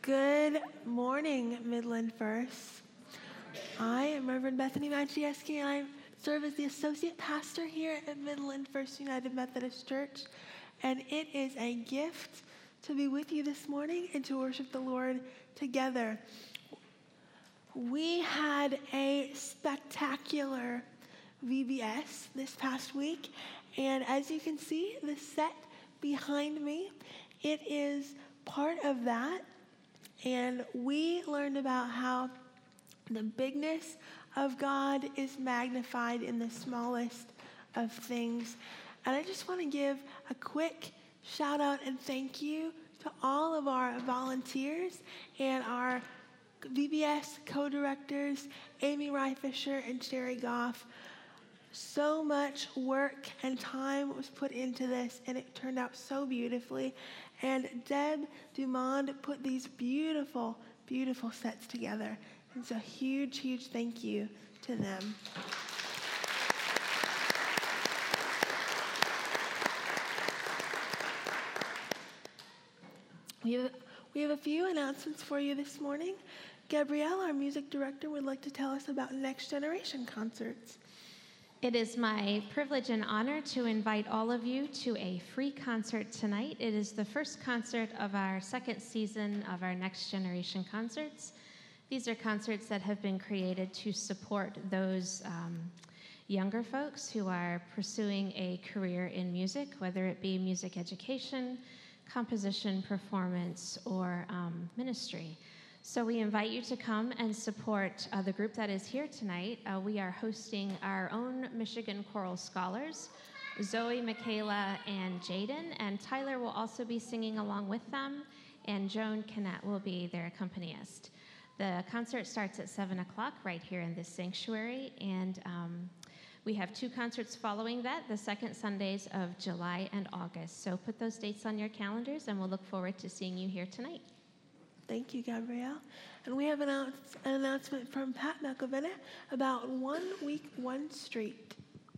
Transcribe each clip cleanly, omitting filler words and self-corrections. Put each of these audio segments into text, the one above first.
Good morning, Midland First. I am Reverend Bethany Majewski, and I serve as the associate pastor here at Midland First United Methodist Church. And it is a gift to be with you this morning and to worship the Lord together. We had a spectacular VBS this past week, and as you can see, the set behind me, it is part of that. And we learned about how the bigness of God is magnified in the smallest of things. And I just want to give a quick shout out and thank you to all of our volunteers and our VBS co-directors, Amy Rye-Fisher and Sherry Goff. So much work and time was put into this, and it turned out so beautifully. And Deb Dumond put these beautiful, beautiful sets together. And so huge, huge thank you to them. We have a few announcements for you this morning. Gabrielle, our music director, would like to tell us about Next Generation concerts. It is my privilege and honor to invite all of you to a free concert tonight. It is the first concert of our second season of our Next Generation concerts. These are concerts that have been created to support those younger folks who are pursuing a career in music, whether it be music education, composition, performance, or ministry. So we invite you to come and support the group that is here tonight. We are hosting our own Michigan Choral Scholars, Zoe, Michaela, and Jaden, and Tyler will also be singing along with them, and Joan Kinnett will be their accompanist. The concert starts at 7 o'clock right here in this sanctuary, and we have two concerts following that, the second Sundays of July and August. So put those dates on your calendars, and we'll look forward to seeing you here tonight. Thank you, Gabrielle. And we have an announcement from Pat McElvenna about 1 Week, 1 Street.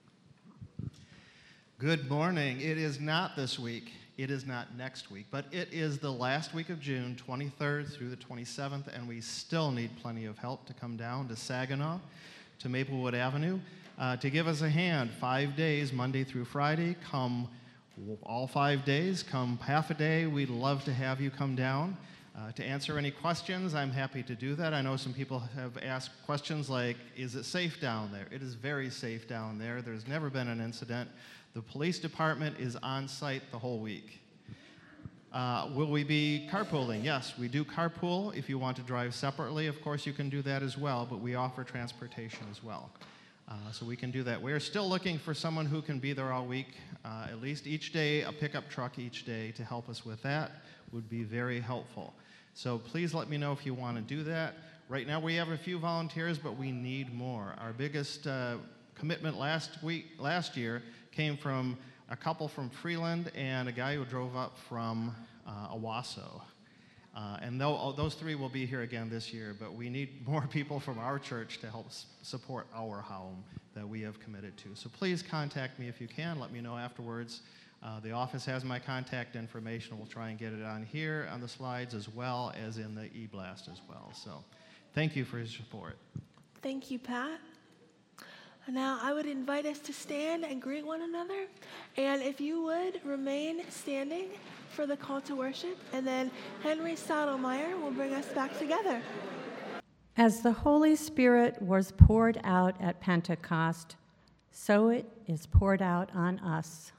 Good morning. It is not this week. It is not next week, but it is the last week of June, 23rd through the 27th, and we still need plenty of help to come down to Saginaw, to Maplewood Avenue, to give us a hand. 5 days, Monday through Friday. Come all 5 days. Come half a day. We'd love to have you come down. To answer any questions, I'm happy to do that. I know some people have asked questions like, is it safe down there? It is very safe down there. There's never been an incident. The police department is on site the whole week. Will we be carpooling? Yes, we do carpool. If you want to drive separately, of course, you can do that as well, but we offer transportation as well. So we can do that. We're still looking for someone who can be there all week, at least each day, a pickup truck each day to help us with that would be very helpful. So please let me know if you want to do that. Right now we have a few volunteers, but we need more. Our biggest commitment last year came from a couple from Freeland and a guy who drove up from Owasso. And those three will be here again this year, but we need more people from our church to help support our home that we have committed to. So please contact me if you can. Let me know afterwards. The office has my contact information. We'll try and get it on here on the slides as well as in the e-blast as well. So thank you for your support. Thank you, Pat. Now I would invite us to stand and greet one another. And if you would, remain standing for the call to worship. And then Henry Stottlemyre will bring us back together. As the Holy Spirit was poured out at Pentecost, so it is poured out on us.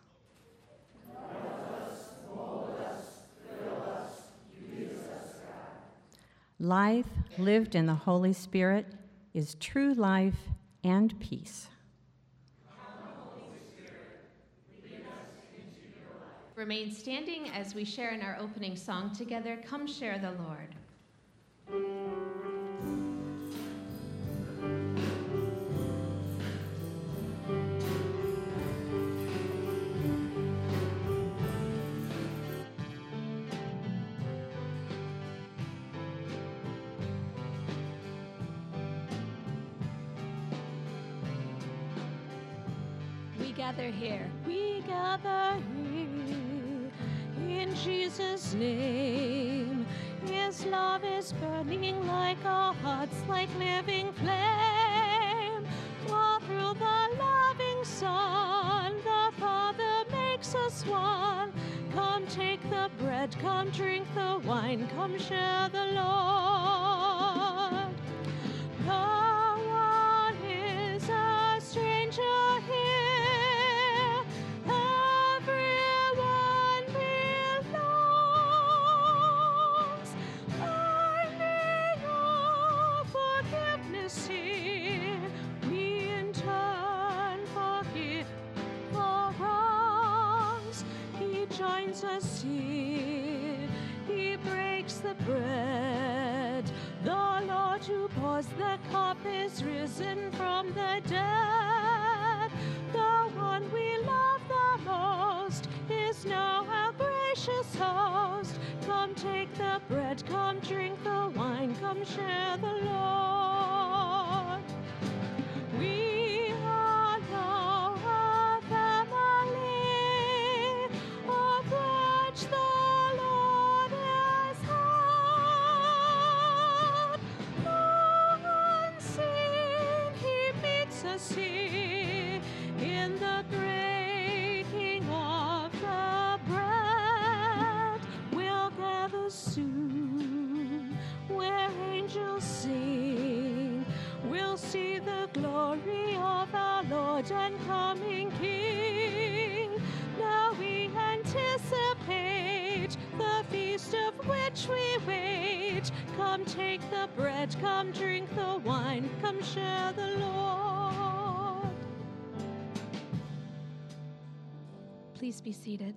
Life lived in the Holy Spirit is true life and peace. Remain standing as we share in our opening song together, Come Share the Lord. We gather here in Jesus' name, in His love is burning like our hearts, like living flame. While through the loving Son, the Father makes us one. Come take the bread, come drink the wine, come share the Lord. No one is a stranger here. Everyone belongs. Finding all forgiveness here, we in turn forgive our wrongs. He joins us here. He breaks the bread. The Lord who pours the cup is risen from the dead. The one we love the most is now our gracious host. Come take the bread, come drink the wine, come share the Lord. We are now a family of which the Lord is head. Unseen, He meets us here in the breaking of the bread. We'll gather soon where angels sing. We'll see the glory of our Lord and coming King. Now we anticipate the feast of which we wait. Come take the bread, come drink the wine, come share the Lord. Please be seated.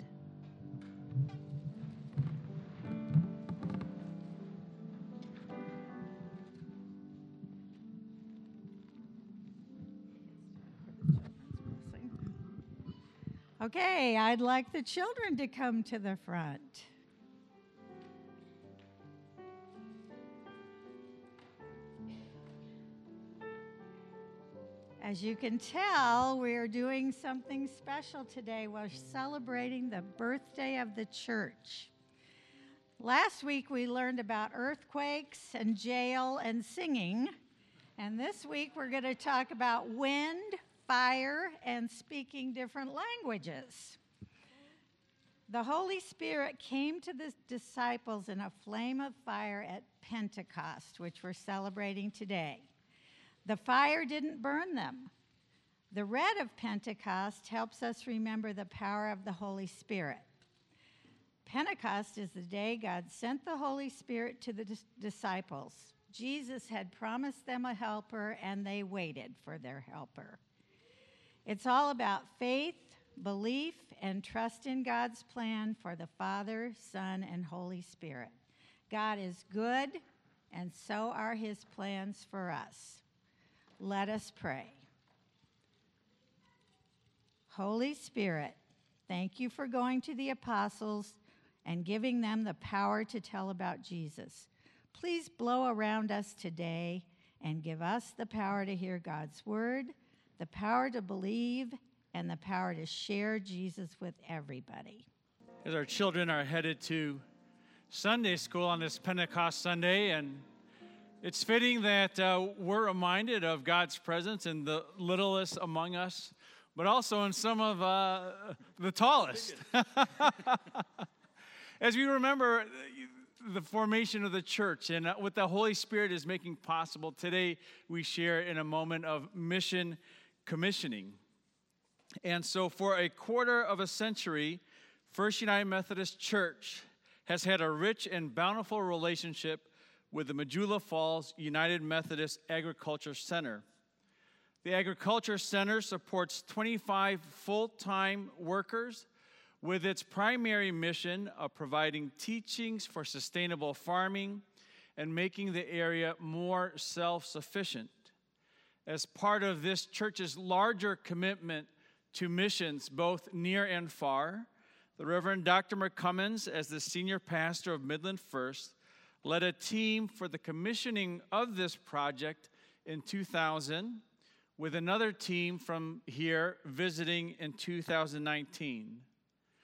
Okay, I'd like the children to come to the front. As you can tell, we're doing something special today. We're celebrating the birthday of the church. Last week, we learned about earthquakes and jail and singing. And this week, we're going to talk about wind, fire, and speaking different languages. The Holy Spirit came to the disciples in a flame of fire at Pentecost, which we're celebrating today. The fire didn't burn them. The red of Pentecost helps us remember the power of the Holy Spirit. Pentecost is the day God sent the Holy Spirit to the disciples. Jesus had promised them a helper, and they waited for their helper. It's all about faith, belief, and trust in God's plan for the Father, Son, and Holy Spirit. God is good, and so are his plans for us. Let us pray. Holy Spirit, thank you for going to the apostles and giving them the power to tell about Jesus. Please blow around us today and give us the power to hear God's word, the power to believe, and the power to share Jesus with everybody. As our children are headed to Sunday school on this Pentecost Sunday, and it's fitting that we're reminded of God's presence in the littlest among us, but also in some of the tallest. As we remember the formation of the church and what the Holy Spirit is making possible, today we share in a moment of mission commissioning. And so for a quarter of a century, First United Methodist Church has had a rich and bountiful relationship with the Missoula Falls United Methodist Agriculture Center. The Agriculture Center supports 25 full-time workers with its primary mission of providing teachings for sustainable farming and making the area more self-sufficient. As part of this church's larger commitment to missions, both near and far, the Reverend Dr. McCummins, as the senior pastor of Midland First, led a team for the commissioning of this project in 2000, with another team from here visiting in 2019.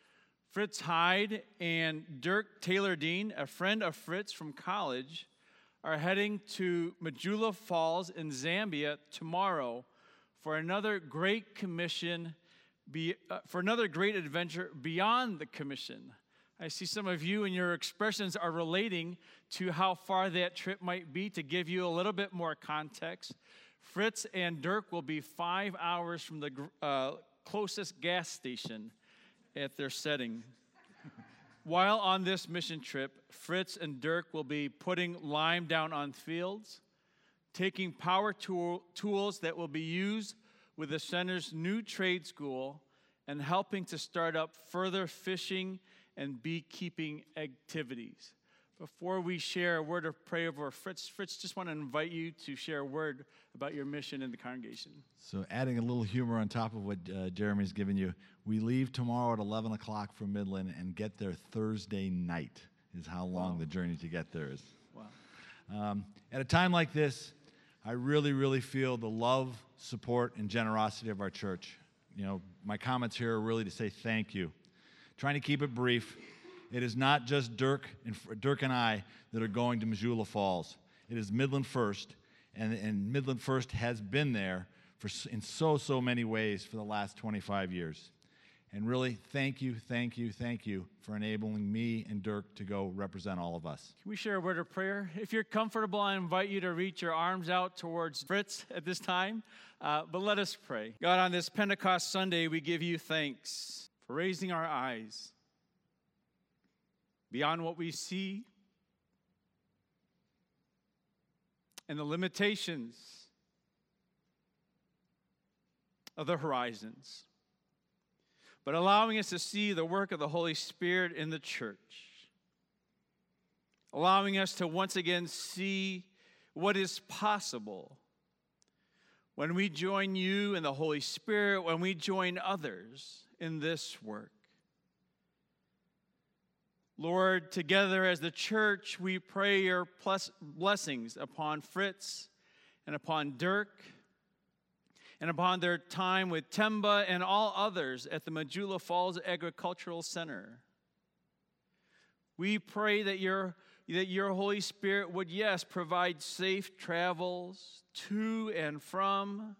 Fritz Hyde and Dirk Taylor Dean, a friend of Fritz from college, are heading to Majula Falls in Zambia tomorrow for another great commission, for another great adventure beyond the commission. I see some of you and your expressions are relating to how far that trip might be. To give you a little bit more context, Fritz and Dirk will be 5 hours from the closest gas station at their setting. While on this mission trip, Fritz and Dirk will be putting lime down on fields, taking power tools that will be used with the center's new trade school, and helping to start up further fishing and beekeeping activities. Before we share a word of prayer over Fritz, just want to invite you to share a word about your mission in the congregation. So adding a little humor on top of what Jeremy's given you, we leave tomorrow at 11 o'clock from Midland and get there Thursday night is how long the journey to get there is. Wow. At a time like this, I really, really feel the love, support, and generosity of our church. You know, my comments here are really to say thank you. Trying to keep it brief, it is not just Dirk and I that are going to Majula Falls. It is Midland First, and Midland First has been there in so many ways for the last 25 years. And really, thank you for enabling me and Dirk to go represent all of us. Can we share a word of prayer? If you're comfortable, I invite you to reach your arms out towards Fritz at this time. But let us pray. God, on this Pentecost Sunday, we give you thanks for raising our eyes beyond what we see and the limitations of the horizons, but allowing us to see the work of the Holy Spirit in the church, allowing us to once again see what is possible when we join you and the Holy Spirit, when we join others in this work. Lord, together as the church, we pray your blessings upon Fritz and upon Dirk and upon their time with Temba and all others at the Majula Falls Agricultural Center. We pray that your Holy Spirit would, yes, provide safe travels to and from.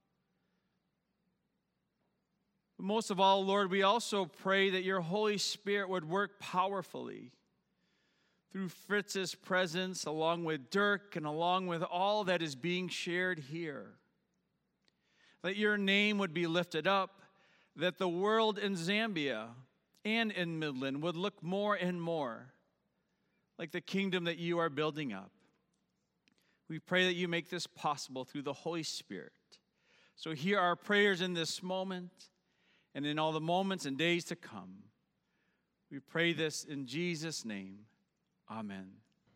But most of all, Lord, we also pray that your Holy Spirit would work powerfully through Fritz's presence, along with Dirk and along with all that is being shared here. That your name would be lifted up, that the world in Zambia and in Midland would look more and more like the kingdom that you are building up. We pray that you make this possible through the Holy Spirit. So hear our prayers in this moment and in all the moments and days to come. We pray this in Jesus' name. Amen.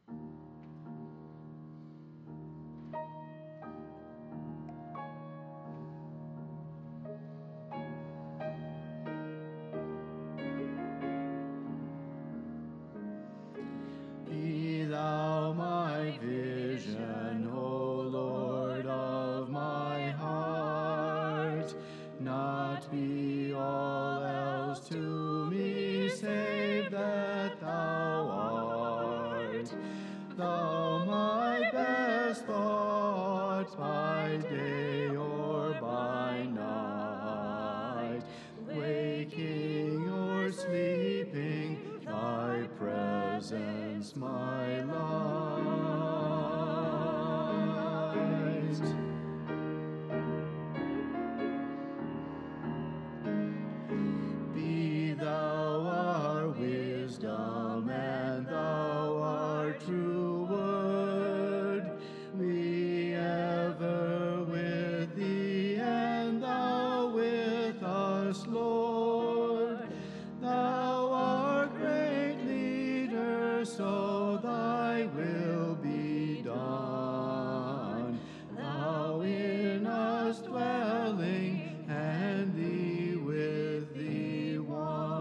Be thou my vision, O Lord of my heart, not be all else to me save that thou art. Thou my best thought by day or by night, waking or sleeping, thy presence my light. Be thou our wisdom, and thou our true word. We ever with thee, and thou with us, Lord. Thou art great leader, so thy will be done. Thou in us dwelling, and thee with thee one.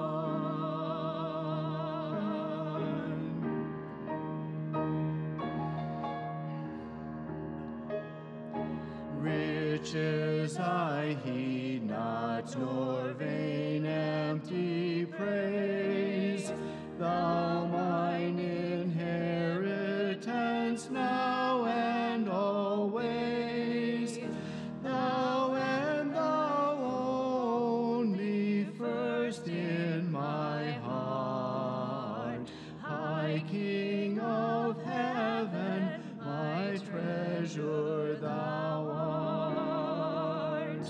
Rich riches I heed not, nor vain empty praise. Thou mine inheritance now and always. Thou and thou only first in my heart. High King of heaven, my treasure thou art.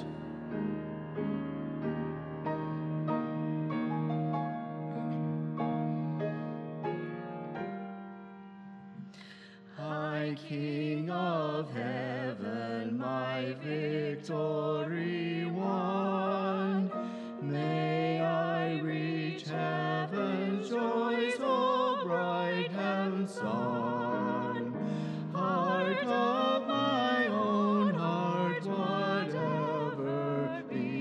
High King of heaven, my victory won, may I reach heaven's joys, O bright and sun. Heart of my own heart, whatever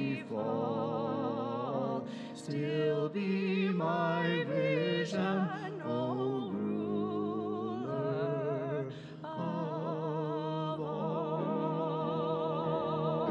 befall, still be my vision, O ruler of all.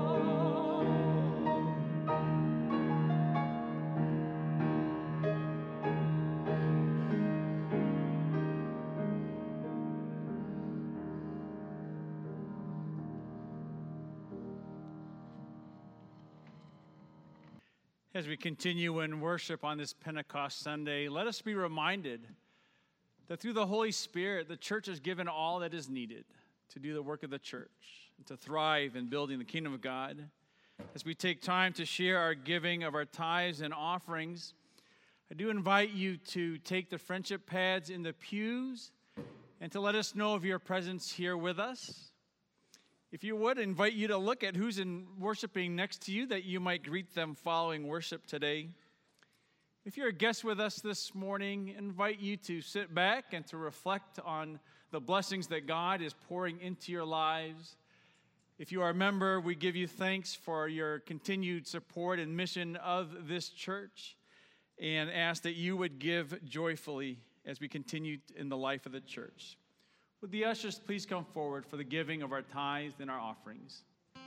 As we continue in worship on this Pentecost Sunday, let us be reminded that through the Holy Spirit, the church is given all that is needed to do the work of the church and to thrive in building the kingdom of God. As we take time to share our giving of our tithes and offerings, I do invite you to take the friendship pads in the pews and to let us know of your presence here with us. If you would, invite you to look at who's worshiping next to you, that you might greet them following worship today. If you're a guest with us this morning, invite you to sit back and to reflect on the blessings that God is pouring into your lives. If you are a member, we give you thanks for your continued support and mission of this church, and ask that you would give joyfully as we continue in the life of the church. Would the ushers please come forward for the giving of our tithes and our offerings?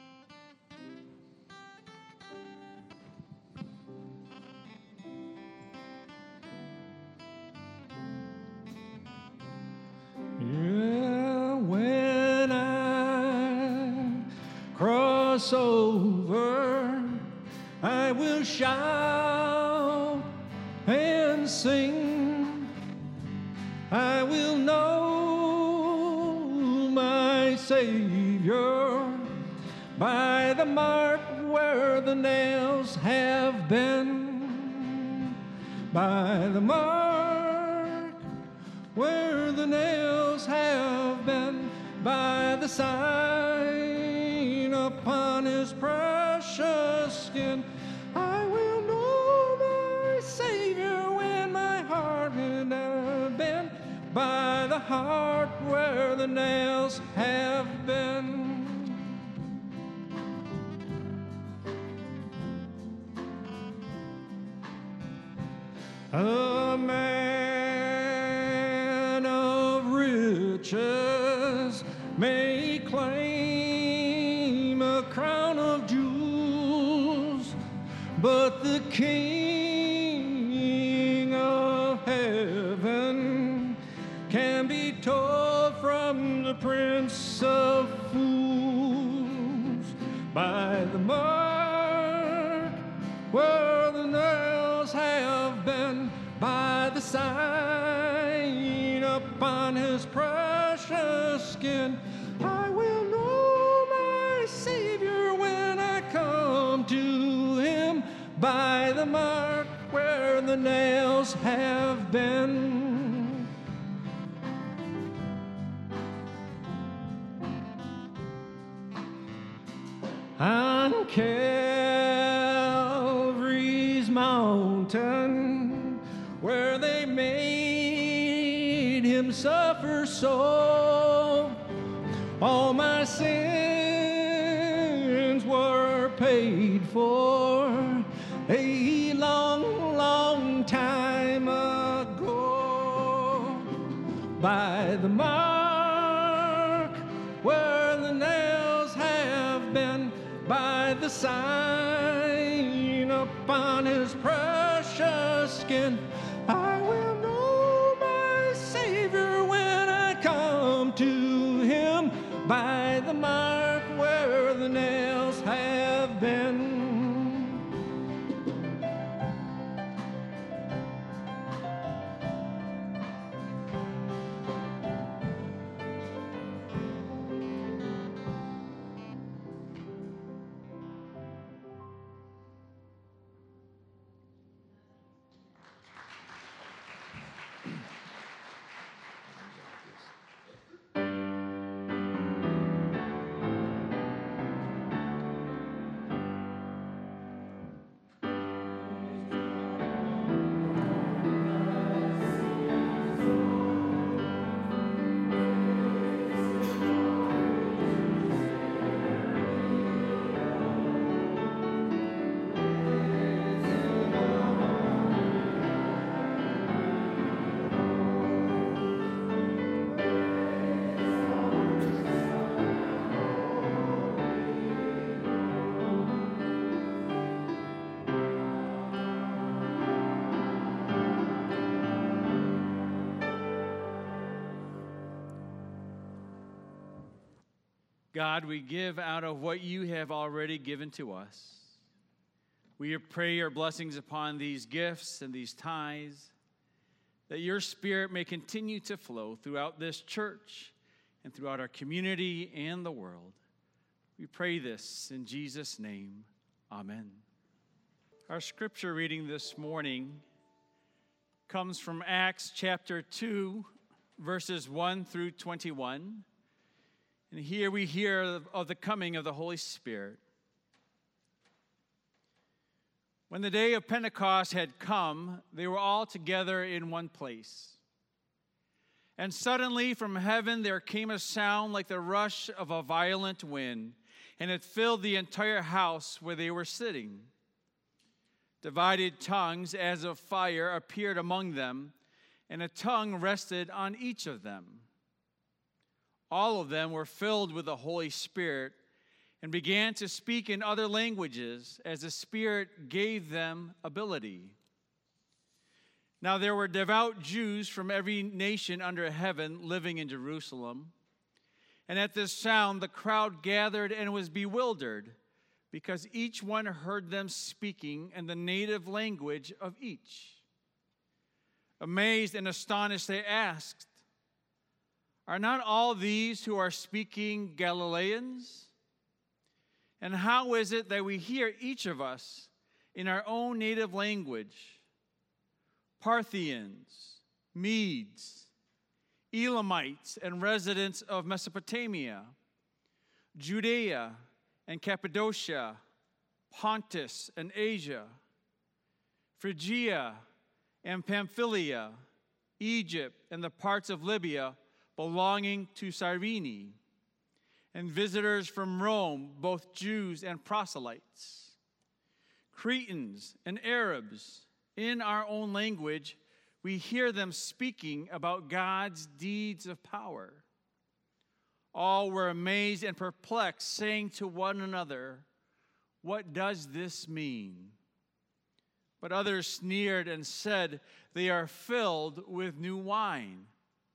Yeah, when I cross over, I will shout and sing. I will know my Savior by the mark where the nails have been, by the mark where the nails have been, by the sign upon his precious skin. I will know my Savior when my heart had been, by the heart where the nails have been. A man of riches may claim a crown of jewels, but the King of heaven can be told from the Prince of Fools, by the mark where the nails have been, by the sign upon his precious skin. I will know my Savior when I come to him, by the mark where the nails have been. On Calvary's mountain, where they made him suffer so, all my sins were paid for a long, long time ago, by the mark where the nails have been, the sign upon his precious skin. I will know my Savior when I come to him by the mark where the nails have been. God, we give out of what you have already given to us. We pray your blessings upon these gifts and these tithes, that your Spirit may continue to flow throughout this church and throughout our community and the world. We pray this in Jesus' name. Amen. Our scripture reading this morning comes from Acts chapter 2, verses 1 through 21. And here we hear of the coming of the Holy Spirit. When the day of Pentecost had come, they were all together in one place. And suddenly from heaven there came a sound like the rush of a violent wind, and it filled the entire house where they were sitting. Divided tongues as of fire appeared among them, and a tongue rested on each of them. All of them were filled with the Holy Spirit and began to speak in other languages as the Spirit gave them ability. Now there were devout Jews from every nation under heaven living in Jerusalem. And at this sound the crowd gathered and was bewildered, because each one heard them speaking in the native language of each. Amazed and astonished, they asked, "Are not all these who are speaking Galileans? And how is it that we hear each of us in our own native language? Parthians, Medes, Elamites, and residents of Mesopotamia, Judea and Cappadocia, Pontus and Asia, Phrygia and Pamphylia, Egypt and the parts of Libya belonging to Cyrene, and visitors from Rome, both Jews and proselytes, Cretans and Arabs. In our own language, we hear them speaking about God's deeds of power." All were amazed and perplexed, saying to one another, "What does this mean?" But others sneered and said, "They are filled with new wine."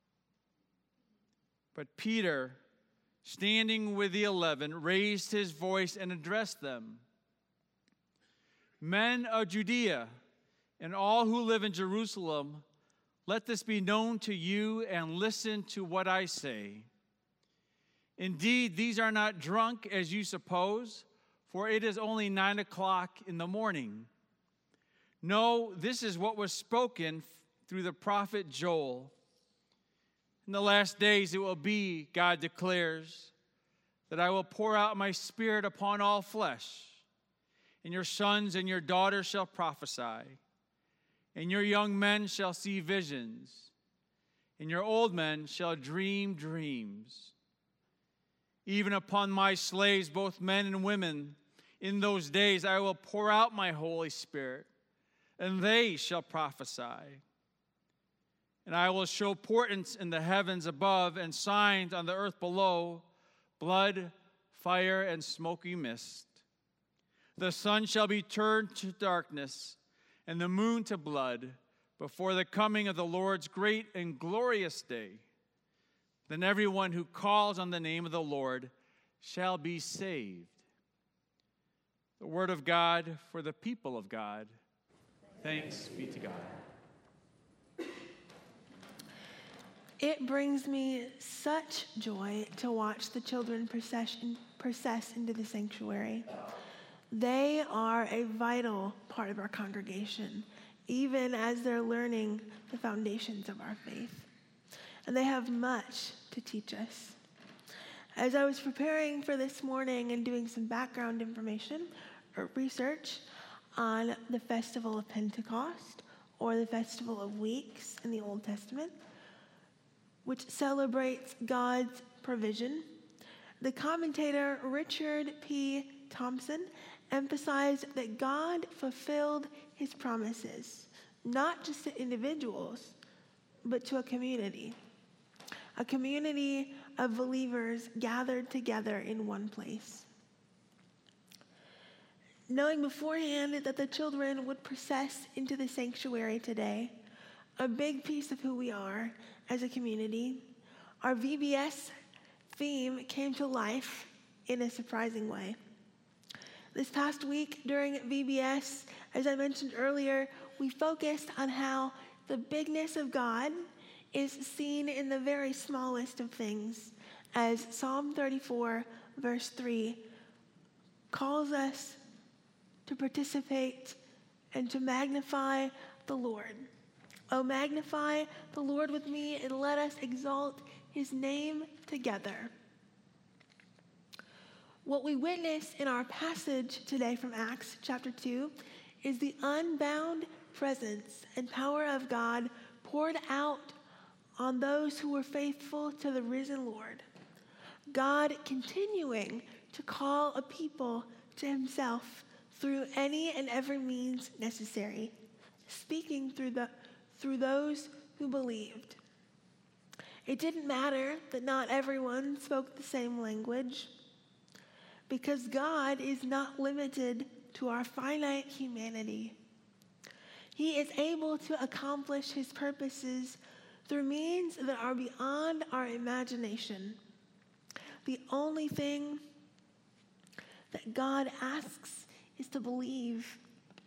But Peter, standing with the 11, raised his voice and addressed them. "Men of Judea and all who live in Jerusalem, let this be known to you and listen to what I say. Indeed, these are not drunk as you suppose, for it is only 9 o'clock in the morning. No, this is what was spoken through the prophet Joel. In the last days it will be, God declares, that I will pour out my Spirit upon all flesh, and your sons and your daughters shall prophesy, and your young men shall see visions, and your old men shall dream dreams. Even upon my slaves, both men and women, in those days I will pour out my Holy Spirit, and they shall prophesy. And I will show portents in the heavens above and signs on the earth below, blood, fire, and smoky mist. The sun shall be turned to darkness, and the moon to blood, before the coming of the Lord's great and glorious day. Then everyone who calls on the name of the Lord shall be saved. The word of God for the people of God. Thanks be to God. It brings me such joy to watch the children process into the sanctuary. They are a vital part of our congregation, even as they're learning the foundations of our faith. And they have much to teach us. As I was preparing for this morning and doing some background information or research on the Festival of Pentecost, or the Festival of Weeks in the Old Testament, which celebrates God's provision, the commentator Richard P. Thompson emphasized that God fulfilled his promises, not just to individuals, but to a community of believers gathered together in one place. Knowing beforehand that the children would process into the sanctuary today, a big piece of who we are as a community, our VBS theme came to life in a surprising way. This past week during VBS, as I mentioned earlier, we focused on how the bigness of God is seen in the very smallest of things, as Psalm 34, verse 3, calls us to participate and to magnify the Lord. Oh, magnify the Lord with me, and let us exalt his name together. What we witness in our passage today from Acts chapter 2 is the unbound presence and power of God poured out on those who were faithful to the risen Lord. God continuing to call a people to himself through any and every means necessary, speaking through those who believed. It didn't matter that not everyone spoke the same language, because God is not limited to our finite humanity. He is able to accomplish his purposes through means that are beyond our imagination. The only thing that God asks is to believe.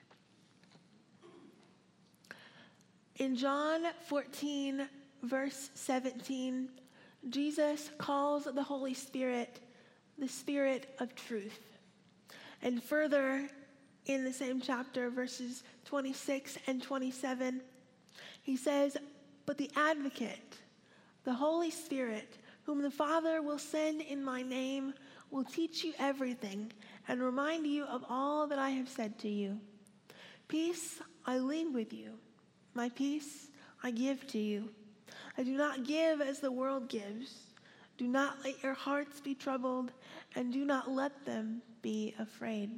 In John 14, verse 17, Jesus calls the Holy Spirit the Spirit of truth. And further, in the same chapter, verses 26 and 27, he says, "But the Advocate, the Holy Spirit, whom the Father will send in my name, will teach you everything and remind you of all that I have said to you. Peace I leave with you. My peace I give to you. I do not give as the world gives. Do not let your hearts be troubled, and do not let them be afraid."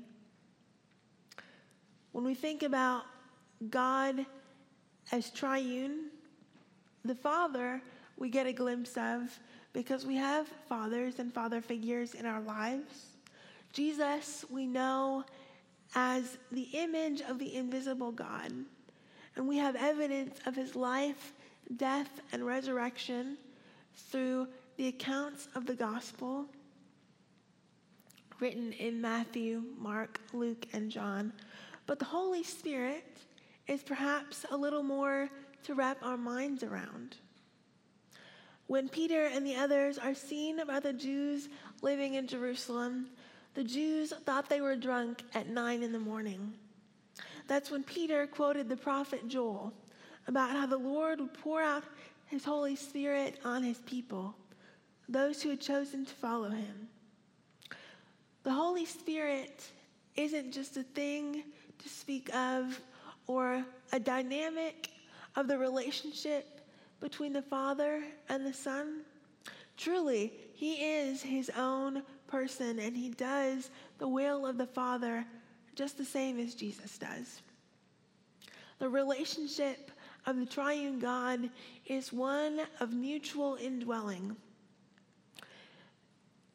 When we think about God as triune, the Father we get a glimpse of because we have fathers and father figures in our lives. Jesus we know as the image of the invisible God, and we have evidence of his life, death, and resurrection through the accounts of the gospel written in Matthew, Mark, Luke, and John. But the Holy Spirit is perhaps a little more to wrap our minds around. When Peter and the others are seen by the Jews living in Jerusalem, the Jews thought they were drunk at 9 a.m. That's when Peter quoted the prophet Joel about how the Lord would pour out his Holy Spirit on his people, those who had chosen to follow him. The Holy Spirit isn't just a thing to speak of or a dynamic of the relationship between the Father and the Son. Truly, he is his own person, and he does the will of the Father just the same as Jesus does. The relationship of the triune God is one of mutual indwelling.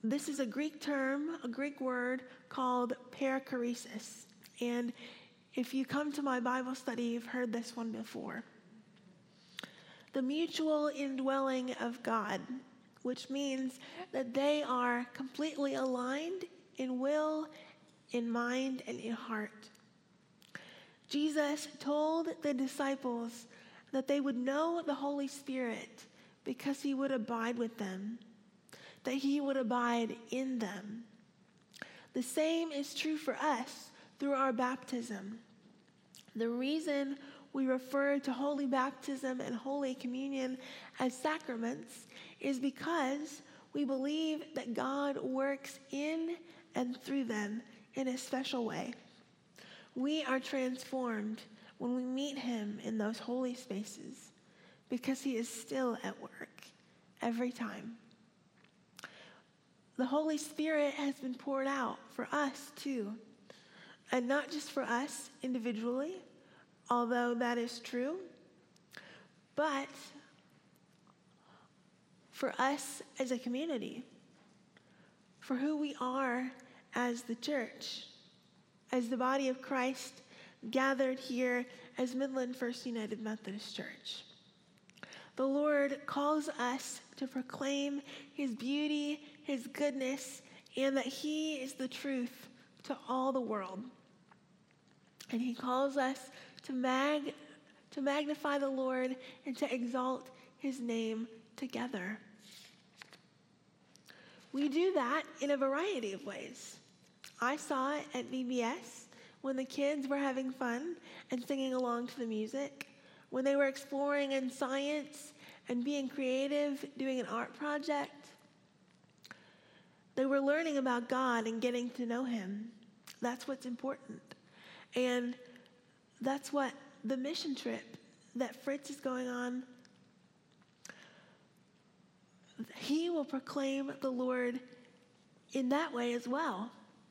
This is a Greek term, a Greek word called perichoresis. And if you come to my Bible study, you've heard this one before. The mutual indwelling of God, which means that they are completely aligned in will, in mind, and in heart. Jesus told the disciples that they would know the Holy Spirit because he would abide with them, that he would abide in them. The same is true for us through our baptism. The reason we refer to Holy Baptism and Holy Communion as sacraments is because we believe that God works in and through them in a special way. We are transformed when we meet him in those holy spaces because he is still at work every time. The Holy Spirit has been poured out for us too, and not just for us individually, although that is true, but for us as a community, for who we are as the church, as the body of Christ gathered here as Midland First United Methodist Church. The Lord calls us to proclaim his beauty, his goodness, and that he is the truth to all the world. And he calls us to magnify the Lord and to exalt his name together. We do that in a variety of ways. I saw it at VBS when the kids were having fun and singing along to the music, when they were exploring in science and being creative, doing an art project. They were learning about God and getting to know him. That's what's important. And that's what the mission trip that Fritz is going on, he will proclaim the Lord in that way as well.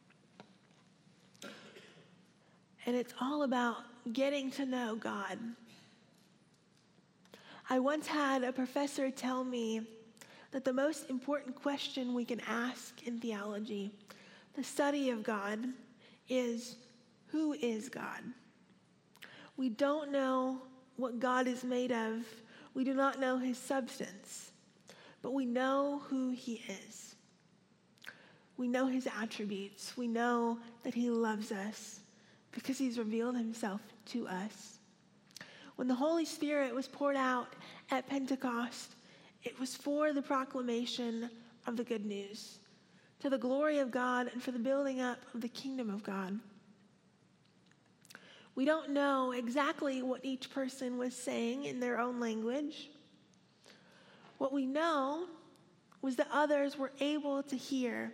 And it's all about getting to know God. I once had a professor tell me that the most important question we can ask in theology, the study of God, is, who is God? We don't know what God is made of. We do not know his substance, but we know who he is. We know his attributes. We know that he loves us because he's revealed himself to us. When the Holy Spirit was poured out at Pentecost, it was for the proclamation of the good news, to the glory of God and for the building up of the kingdom of God. We don't know exactly what each person was saying in their own language. What we know was that others were able to hear.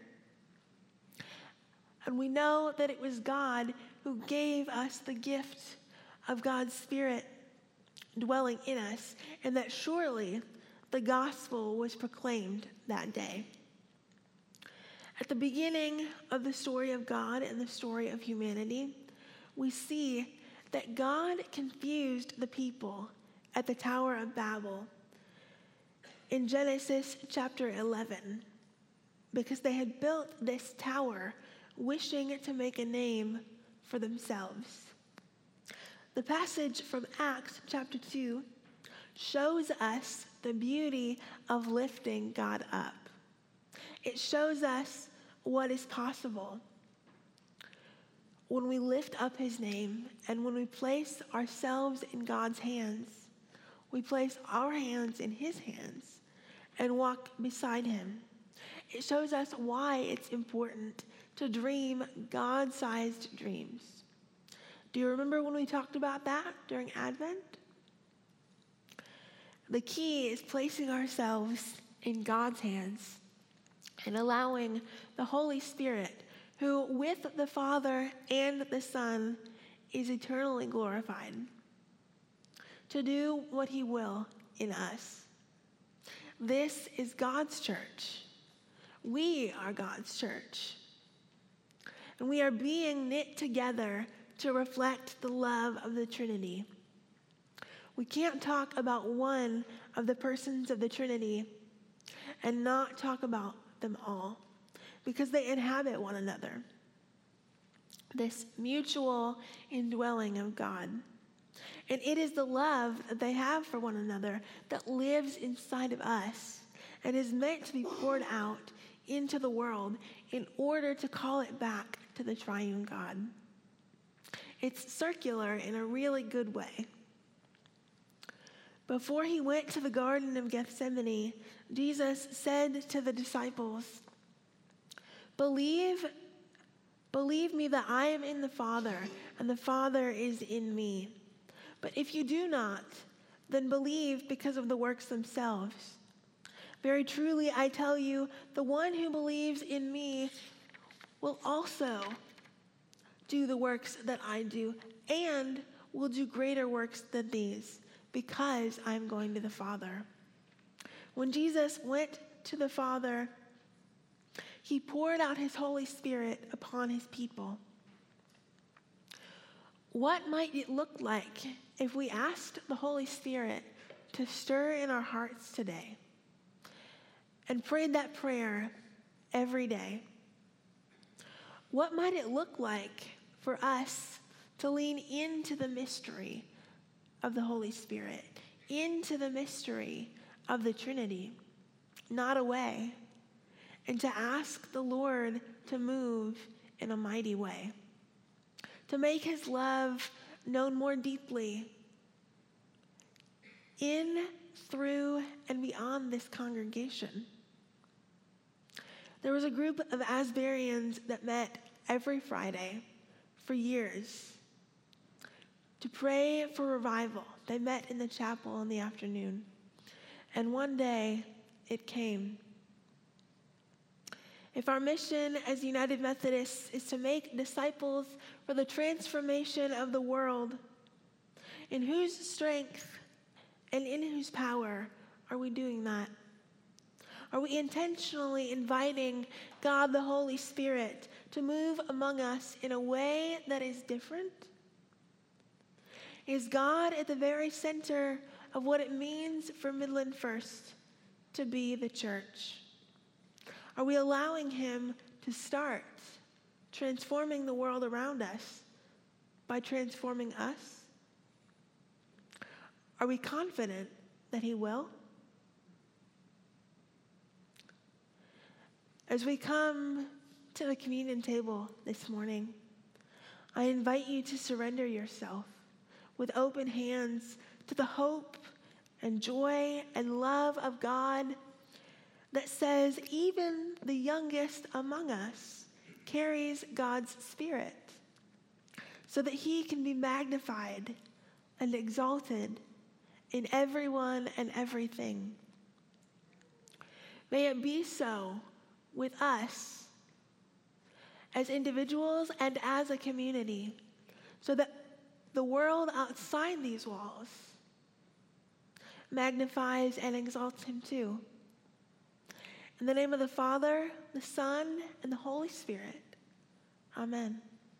And we know that it was God who gave us the gift of God's Spirit dwelling in us, and that surely the gospel was proclaimed that day. At the beginning of the story of God and the story of humanity, we see that God confused the people at the Tower of Babel in Genesis chapter 11 because they had built this tower wishing to make a name for themselves. The passage from Acts chapter 2 shows us the beauty of lifting God up. It shows us what is possible when we lift up his name and when we place ourselves in God's hands. We place our hands in his hands and walk beside him. It shows us why it's important to dream God-sized dreams. Do you remember when we talked about that during Advent? The key is placing ourselves in God's hands and allowing the Holy Spirit, who with the Father and the Son is eternally glorified, to do what he will in us. This is God's church. We are God's church. And we are being knit together to reflect the love of the Trinity. We can't talk about one of the persons of the Trinity and not talk about them all. because they inhabit one another. This mutual indwelling of God. And it is the love that they have for one another that lives inside of us and is meant to be poured out into the world in order to call it back to the triune God. It's circular in a really good way. Before he went to the Garden of Gethsemane, Jesus said to the disciples, Believe me that I am in the Father, and the Father is in me. But if you do not, then believe because of the works themselves. Very truly, I tell you, the one who believes in me will also do the works that I do, and will do greater works than these, because I am going to the Father. When Jesus went to the Father, he poured out his Holy Spirit upon his people. What might it look like if we asked the Holy Spirit to stir in our hearts today and prayed that prayer every day? What might it look like for us to lean into the mystery of the Holy Spirit, into the mystery of the Trinity, not away, and to ask the Lord to move in a mighty way, to make his love known more deeply in, through, and beyond this congregation? There was a group of Asburyans that met every Friday for years to pray for revival. They met in the chapel in the afternoon. And one day, it came. If our mission as United Methodists is to make disciples for the transformation of the world, in whose strength and in whose power are we doing that? Are we intentionally inviting God the Holy Spirit to move among us in a way that is different? Is God at the very center of what it means for Midland First to be the church? Are we allowing him to start transforming the world around us by transforming us? Are we confident that he will? As we come to the communion table this morning, I invite you to surrender yourself with open hands to the hope and joy and love of God that says even the youngest among us carries God's Spirit so that he can be magnified and exalted in everyone and everything. May it be so with us as individuals and as a community, so that the world outside these walls magnifies and exalts him too. In the name of the Father, the Son, and the Holy Spirit. Amen.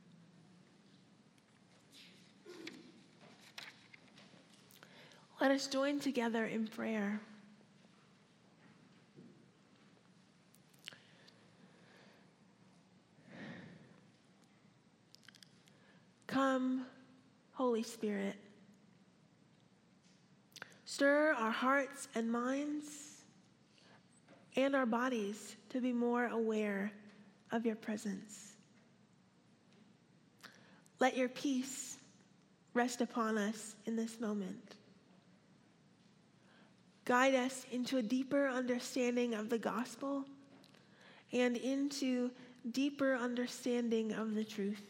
Let us join together in prayer. Come, Holy Spirit. Stir our hearts and minds and our bodies to be more aware of your presence. Let your peace rest upon us in this moment. Guide us into a deeper understanding of the gospel and into deeper understanding of the truth.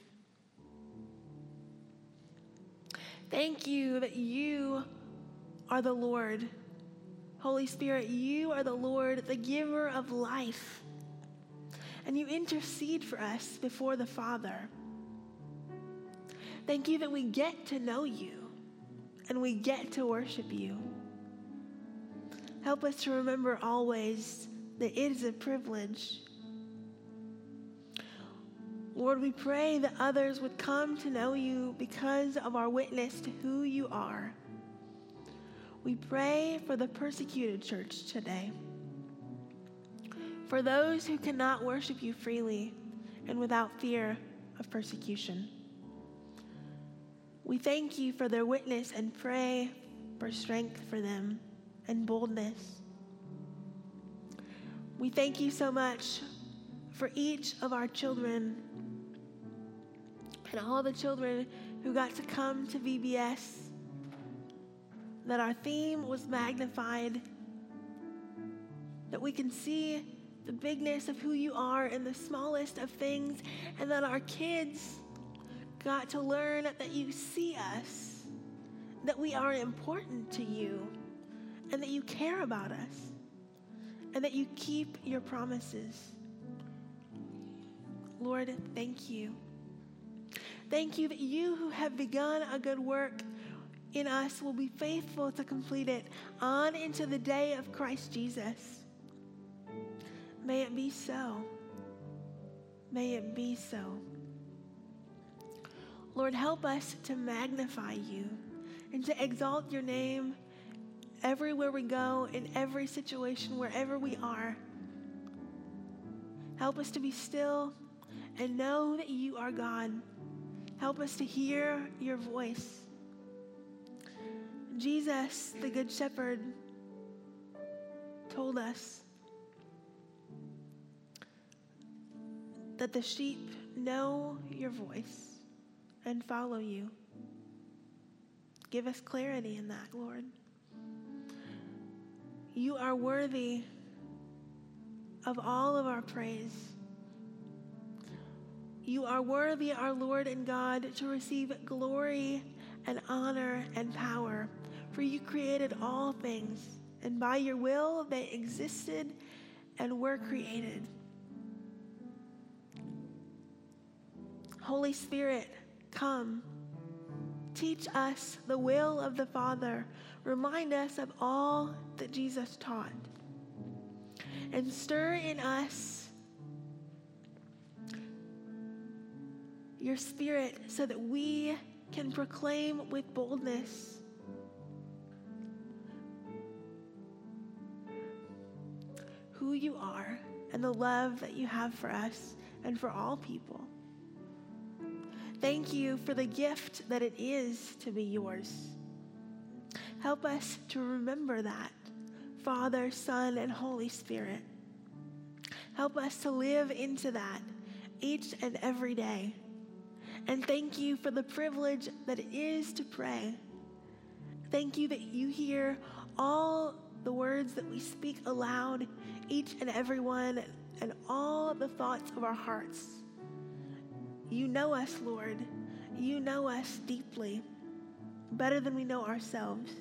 Thank you that you are the Lord. Holy Spirit, you are the Lord, the giver of life. And you intercede for us before the Father. Thank you that we get to know you and we get to worship you. Help us to remember always that it is a privilege. Lord, we pray that others would come to know you because of our witness to who you are. We pray for the persecuted church today, for those who cannot worship you freely and without fear of persecution. We thank you for their witness and pray for strength for them and boldness. We thank you so much for each of our children and all the children who got to come to VBS, that our theme was magnified, that we can see the bigness of who you are in the smallest of things, and that our kids got to learn that you see us, that we are important to you, and that you care about us, and that you keep your promises. Lord, thank you. Thank you that you who have begun a good work in us will be faithful to complete it on into the day of Christ Jesus. May it be so. May it be so. Lord, help us to magnify you and to exalt your name everywhere we go, in every situation, wherever we are. Help us to be still and know that you are God. Help us to hear your voice. Jesus, the Good Shepherd, told us that the sheep know your voice and follow you. Give us clarity in that, Lord. You are worthy of all of our praise. You are worthy, our Lord and God, to receive glory and honor and power. For you created all things, and by your will they existed and were created. Holy Spirit, come. Teach us the will of the Father. Remind us of all that Jesus taught. And stir in us your Spirit so that we can proclaim with boldness who you are and the love that you have for us and for all people. Thank you for the gift that it is to be yours. Help us to remember that, Father, Son, and Holy Spirit. Help us to live into that each and every day. And thank you for the privilege that it is to pray. Thank you that you hear all the words that we speak aloud, each and every one, and all the thoughts of our hearts. You know us, Lord. You know us deeply, better than we know ourselves.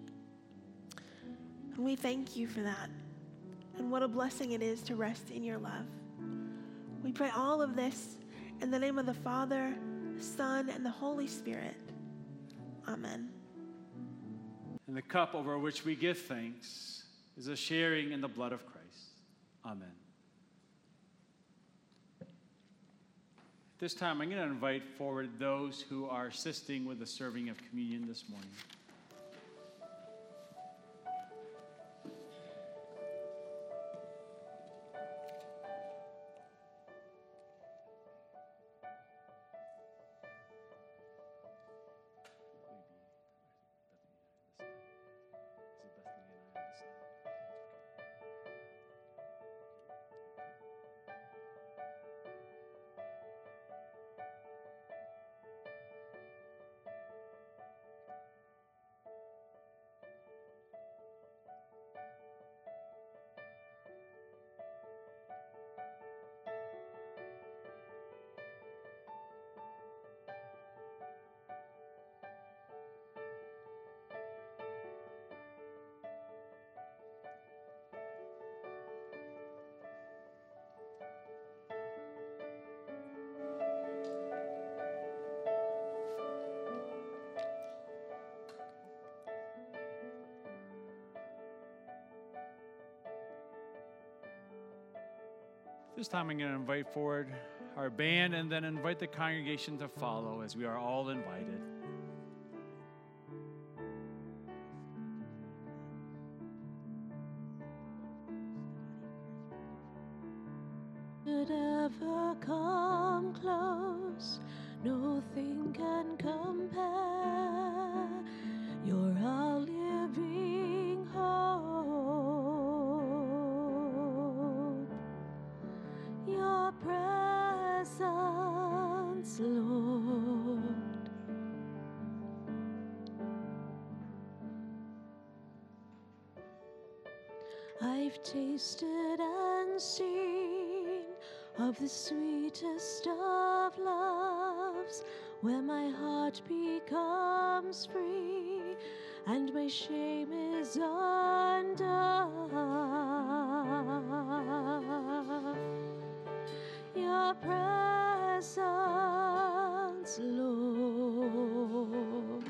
And we thank you for that. And what a blessing it is to rest in your love. We pray all of this in the name of the Father, the Son, and the Holy Spirit. Amen. And the cup over which we give thanks is a sharing in the blood of Christ. Amen. This time, I'm going to invite forward those who are assisting with the serving of communion this morning. This time I'm going to invite forward our band and then invite the congregation to follow as we are all invited. could ever come close. Nothing can compare. You're our living hope. Your presence, Lord. I've tasted and seen of the sweetest of loves, where my heart becomes free and my shame is undone. Your presence, Lord.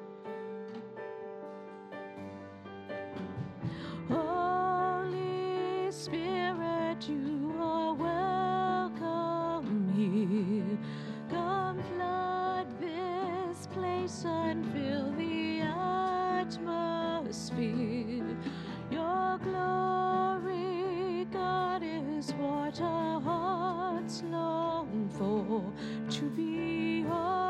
Holy Spirit, you are welcome here. Come flood this place and fill the atmosphere. Your glory, God, is what our hearts long for, to be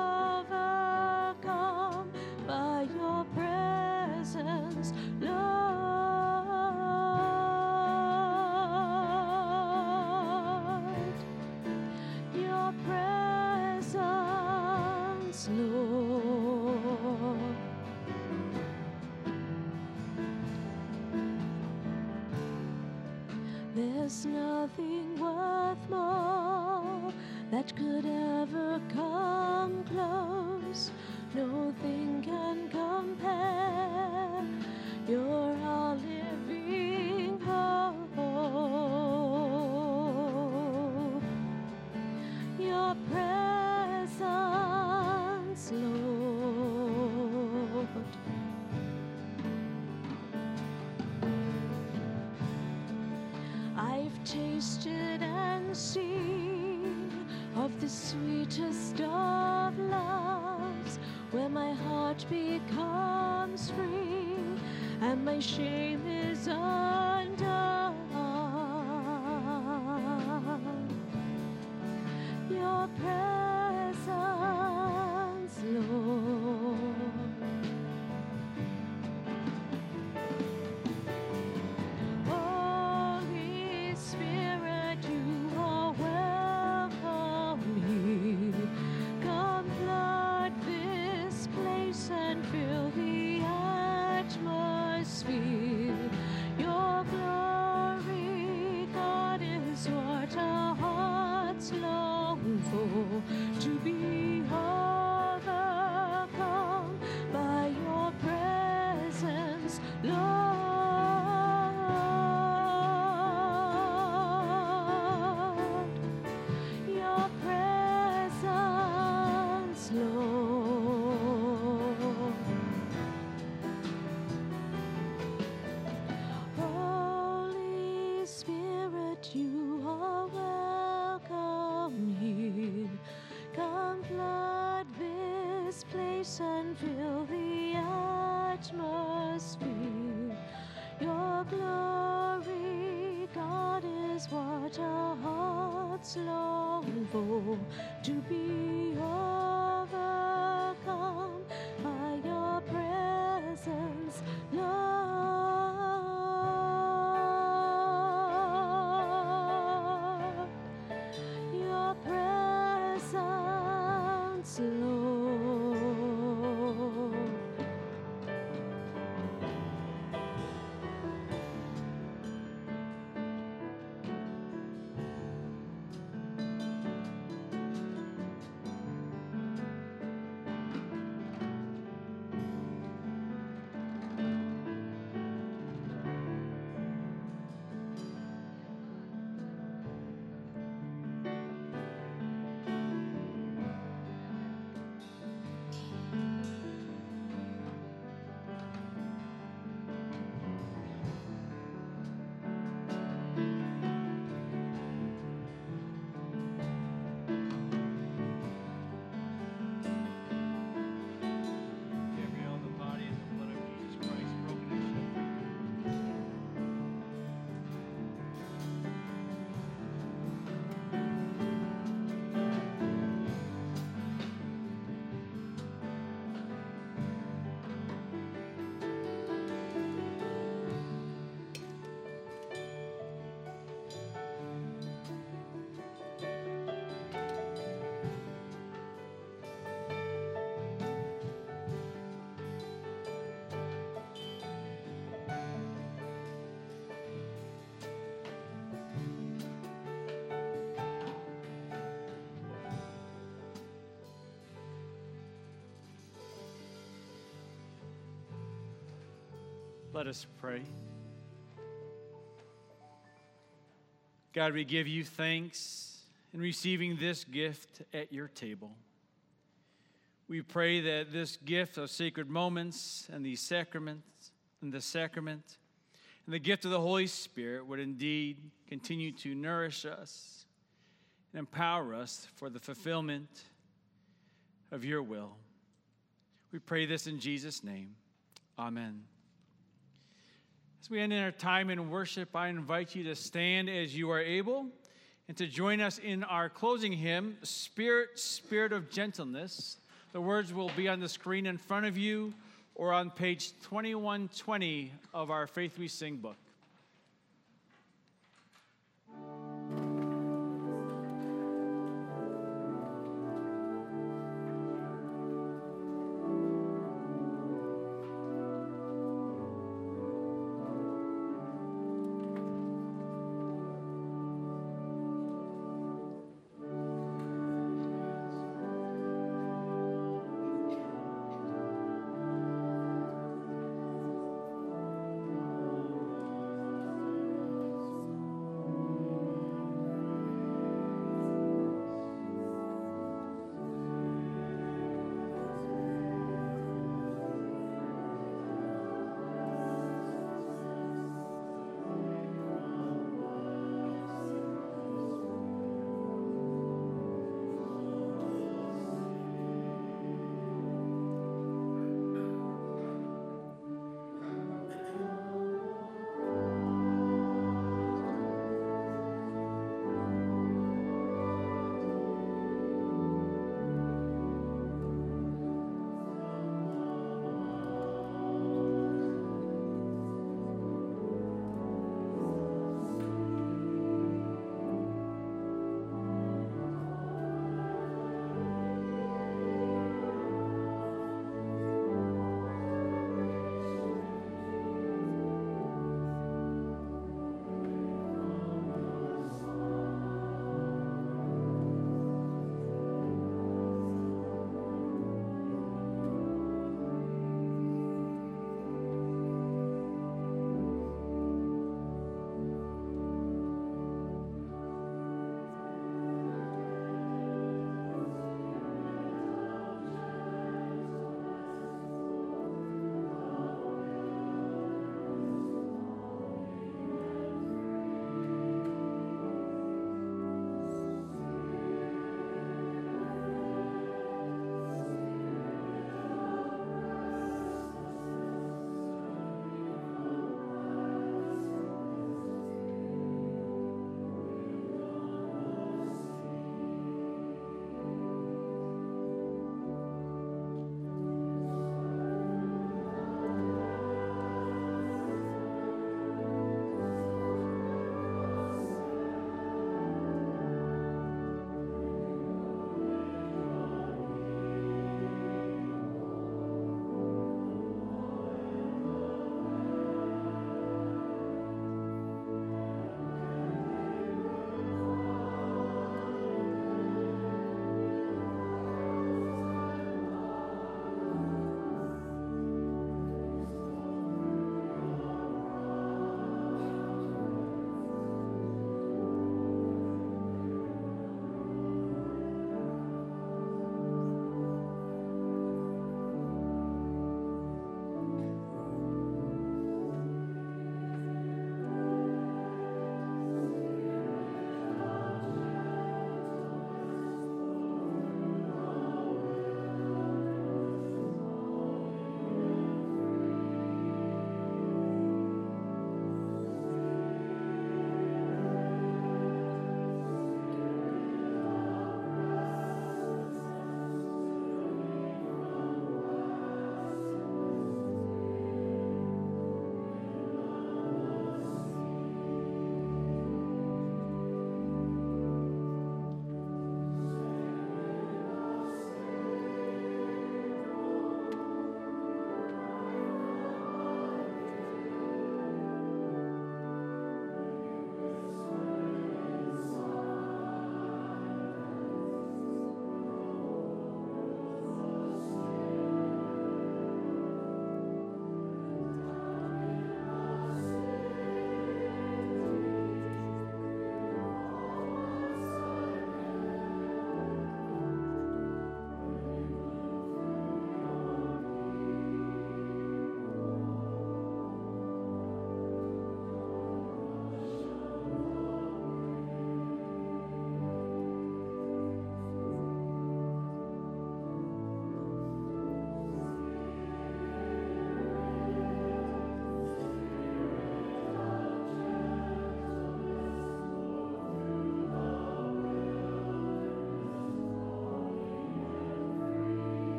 overcome by your presence, Lord. Your presence, Lord. There's nothing worth more that could ever come close. Nothing can compare. You're our living hope. Your presence, Lord. I've tasted and seen of the sweetest of loves, where my heart becomes free and my shame is undone. Your presence, Lord. Holy Spirit, you are welcome here. Come flood this place and fill the atmosphere. Your glory, God, is what our hearts long for, to be overcome by your presence, Lord. Your presence, Lord. Holy Spirit, you are welcome here. Come flood this place and fill the atmosphere. Your glory, God, is what our hearts long for, to be overcome by your presence, Lord. Your presence, Lord. Let us pray. God, we give you thanks in receiving this gift at your table. We pray that this gift of sacred moments and the sacrament and the gift of the Holy Spirit would indeed continue to nourish us and empower us for the fulfillment of your will. We pray this in Jesus' name. Amen. As we end in our time in worship, I invite you to stand as you are able and to join us in our closing hymn, Spirit, Spirit of Gentleness. The words will be on the screen in front of you or on page 2120 of our Faith We Sing book.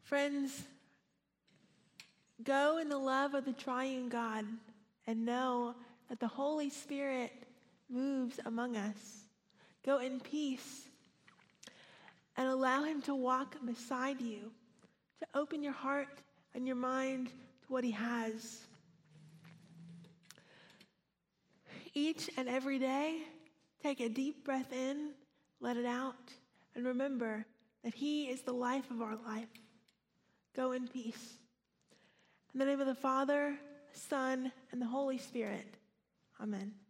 Friends, go in the love of the triune God and know that the Holy Spirit moves among us. Go in peace and allow him to walk beside you, to open your heart and your mind to what he has. Each and every day, take a deep breath in, let it out, and remember that he is the life of our life. Go in peace. In the name of the Father, the Son, and the Holy Spirit. Amen.